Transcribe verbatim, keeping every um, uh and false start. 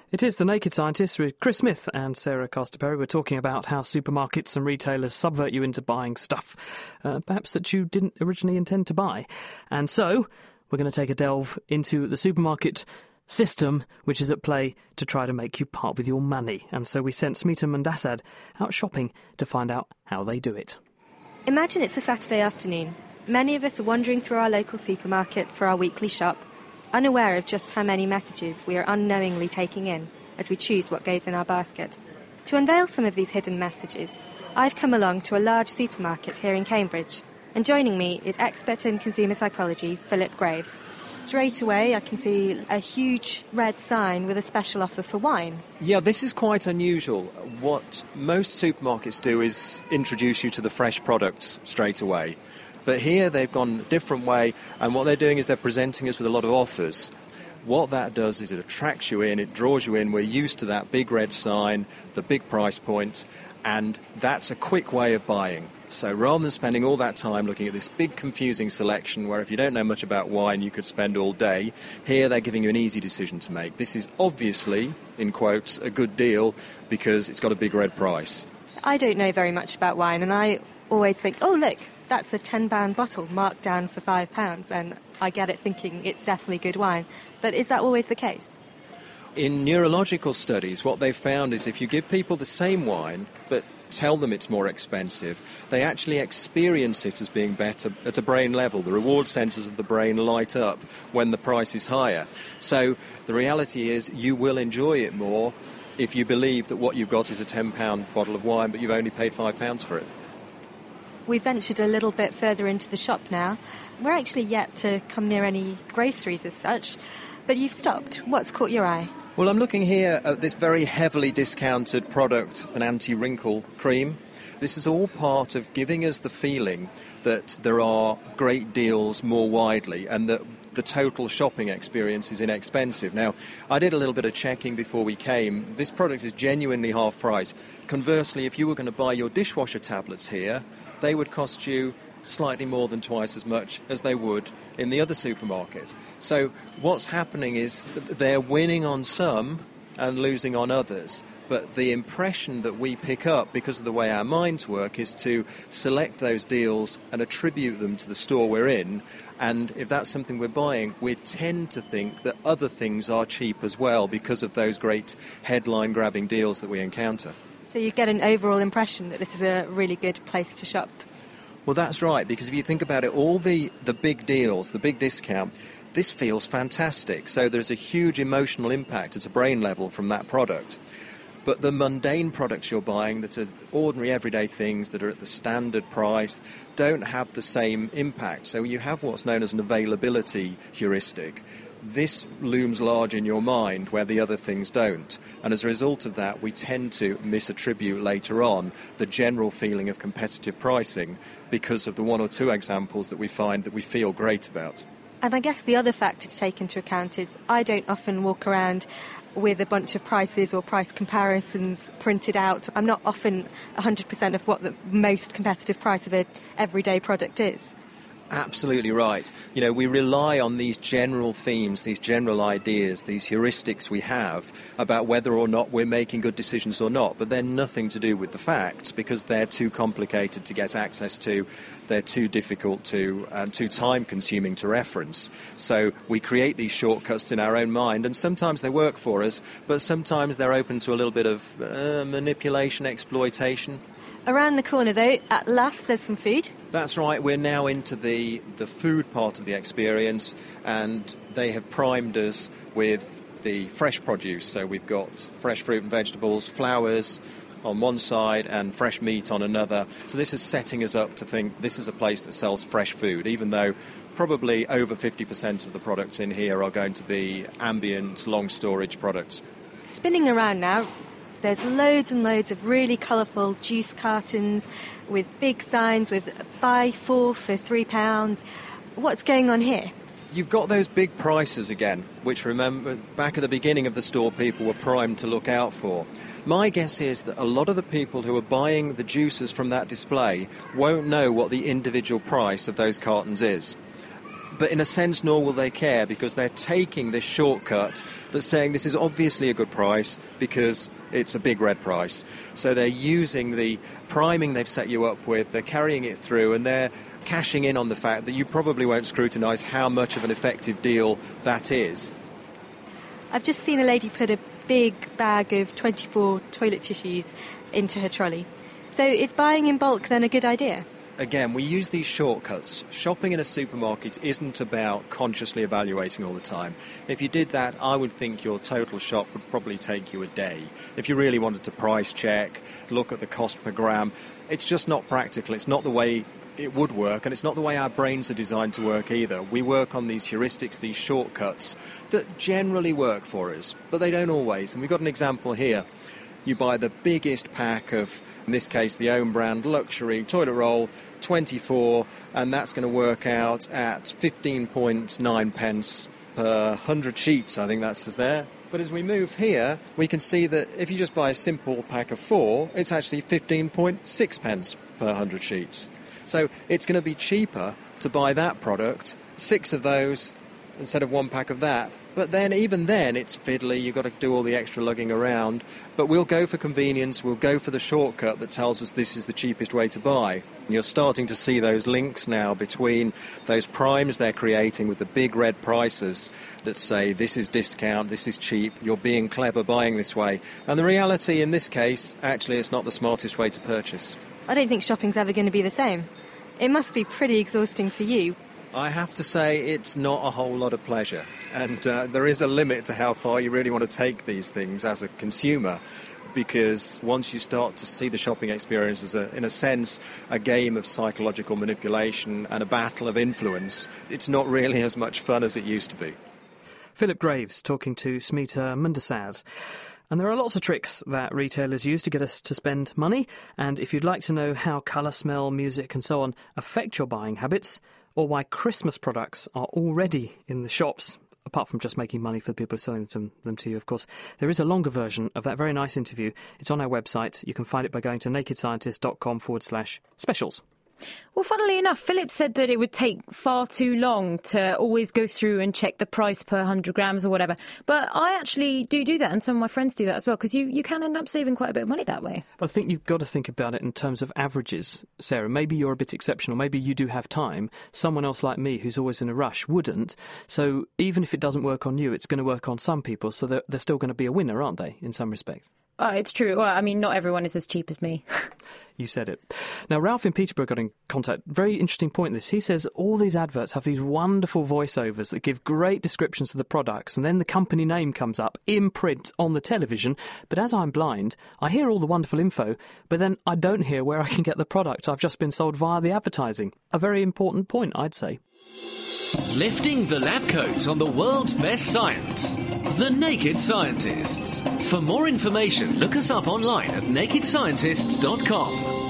It is The Naked Scientist with Chris Smith and Sarah Castor-Perry. We're talking about how supermarkets and retailers subvert you into buying stuff, uh, perhaps that you didn't originally intend to buy. And so we're going to take a delve into the supermarket system which is at play to try to make you part with your money. And so we sent Smita Mandasad out shopping to find out how they do it. Imagine it's a Saturday afternoon. Many of us are wandering through our local supermarket for our weekly shop, unaware of just how many messages we are unknowingly taking in as we choose what goes in our basket. To unveil some of these hidden messages, I've come along to a large supermarket here in Cambridge, and joining me is expert in consumer psychology, Philip Graves. Straight away I can see a huge red sign with a special offer for wine. Yeah, this is quite unusual. What most supermarkets do is introduce you to the fresh products straight away. But here they've gone a different way, and what they're doing is they're presenting us with a lot of offers. What that does is it attracts you in, it draws you in. We're used to that big red sign, the big price point, and that's a quick way of buying. So rather than spending all that time looking at this big confusing selection where if you don't know much about wine you could spend all day, here they're giving you an easy decision to make. This is obviously, in quotes, a good deal because it's got a big red price. I don't know very much about wine, and I always think, oh look, that's a ten pound bottle marked down for five pounds, and I get it thinking it's definitely good wine. But is that always the case? In neurological studies, what they've found is if you give people the same wine, but tell them it's more expensive, they actually experience it as being better at a brain level. The reward centres of the brain light up when the price is higher. So the reality is you will enjoy it more if you believe that what you've got is a ten pound bottle of wine, but you've only paid five pounds for it. We've ventured a little bit further into the shop now. We're actually yet to come near any groceries as such, but you've stopped. What's caught your eye? Well, I'm looking here at this very heavily discounted product, an anti-wrinkle cream. This is all part of giving us the feeling that there are great deals more widely and that the total shopping experience is inexpensive. Now, I did a little bit of checking before we came. This product is genuinely half price. Conversely, if you were going to buy your dishwasher tablets here, they would cost you slightly more than twice as much as they would in the other supermarket. So what's happening is they're winning on some and losing on others. But the impression that we pick up because of the way our minds work is to select those deals and attribute them to the store we're in. And if that's something we're buying, we tend to think that other things are cheap as well because of those great headline-grabbing deals that we encounter. So you get an overall impression that this is a really good place to shop. Well, that's right, because if you think about it, all the, the big deals, the big discount, this feels fantastic. So there's a huge emotional impact at a brain level from that product. But the mundane products you're buying that are ordinary everyday things that are at the standard price don't have the same impact. So you have what's known as an availability heuristic. This looms large in your mind where the other things don't. And as a result of that, we tend to misattribute later on the general feeling of competitive pricing because of the one or two examples that we find that we feel great about. And I guess the other factor to take into account is I don't often walk around with a bunch of prices or price comparisons printed out. I'm not often one hundred percent of what the most competitive price of an everyday product is. Absolutely right. You know, we rely on these general themes, these general ideas, these heuristics we have about whether or not we're making good decisions or not, but they're nothing to do with the facts because they're too complicated to get access to, they're too difficult to, and too time-consuming to reference. So we create these shortcuts in our own mind, and sometimes they work for us, but sometimes they're open to a little bit of uh, manipulation, exploitation. Around the corner, though, at last there's some food. That's right. We're now into the, the food part of the experience, and they have primed us with the fresh produce. So we've got fresh fruit and vegetables, flowers on one side and fresh meat on another. So this is setting us up to think this is a place that sells fresh food, even though probably over fifty percent of the products in here are going to be ambient, long storage products. Spinning around now, there's loads and loads of really colourful juice cartons with big signs with buy four for three pounds. What's going on here? You've got those big prices again, which, remember, back at the beginning of the store, people were primed to look out for. My guess is that a lot of the people who are buying the juices from that display won't know what the individual price of those cartons is. But in a sense, nor will they care, because they're taking this shortcut that's saying this is obviously a good price because it's a big red price. So they're using the priming they've set you up with, they're carrying it through, and they're cashing in on the fact that you probably won't scrutinise how much of an effective deal that is. I've just seen a lady put a big bag of twenty-four toilet tissues into her trolley. So is buying in bulk then a good idea? Again, we use these shortcuts. Shopping in a supermarket isn't about consciously evaluating all the time. If you did that, I would think your total shop would probably take you a day. If you really wanted to price check, look at the cost per gram, it's just not practical. It's not the way it would work, and it's not the way our brains are designed to work either. We work on these heuristics, these shortcuts, that generally work for us, but they don't always. And we've got an example here. You buy the biggest pack of, in this case, the own brand luxury toilet roll, twenty-four, and that's going to work out at fifteen point nine pence per one hundred sheets, I think that says there. But as we move here, we can see that if you just buy a simple pack of four, it's actually fifteen point six pence per one hundred sheets. So it's going to be cheaper to buy that product, six of those, instead of one pack of that. But then, even then, it's fiddly, you've got to do all the extra lugging around. But we'll go for convenience, we'll go for the shortcut that tells us this is the cheapest way to buy. And you're starting to see those links now between those primes they're creating with the big red prices that say this is discount, this is cheap, you're being clever buying this way. And the reality in this case, actually, it's not the smartest way to purchase. I don't think shopping's ever going to be the same. It must be pretty exhausting for you. I have to say it's not a whole lot of pleasure, and uh, there is a limit to how far you really want to take these things as a consumer, because once you start to see the shopping experience as, a, in a sense, a game of psychological manipulation and a battle of influence, it's not really as much fun as it used to be. Philip Graves talking to Smita Mundasad. And there are lots of tricks that retailers use to get us to spend money, and if you'd like to know how colour, smell, music and so on affect your buying habits, or why Christmas products are already in the shops, apart from just making money for the people who are selling them, them to you, of course, there is a longer version of that very nice interview. It's on our website. You can find it by going to nakedscientist.com forward slash specials. Well, funnily enough, Philip said that it would take far too long to always go through and check the price per one hundred grams or whatever. But I actually do do that, and some of my friends do that as well, because you, you can end up saving quite a bit of money that way. But I think you've got to think about it in terms of averages, Sarah. Maybe you're a bit exceptional. Maybe you do have time. Someone else like me, who's always in a rush, wouldn't. So even if it doesn't work on you, it's going to work on some people. So they're, they're still going to be a winner, aren't they, in some respects? Oh, it's true. Well, I mean, not everyone is as cheap as me. You said it. Now, Ralph in Peterborough got in contact. Very interesting point, this. He says all these adverts have these wonderful voiceovers that give great descriptions of the products, and then the company name comes up in print on the television. But as I'm blind, I hear all the wonderful info, but then I don't hear where I can get the product I've just been sold via the advertising. A very important point, I'd say. Lifting the lab coat on the world's best science. The Naked Scientists. For more information, look us up online at naked scientists dot com.